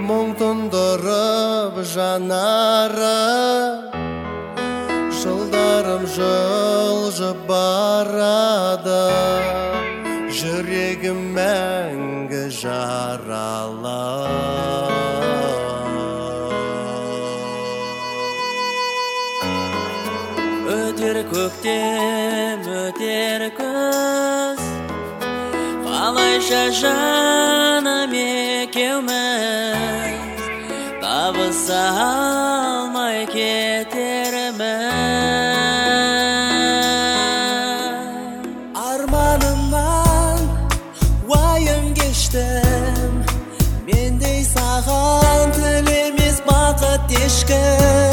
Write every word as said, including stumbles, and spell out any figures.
мұң тұндырып жанары, жылдарым жылжып барады, жүрегім мәңгі жаралы. Өтер көктем, өтер күз, қалайша жаным екеуміз табыса алмай кетерміз. Арманымнан уайым кештім, мендей саған тілемес бақыт ешкім.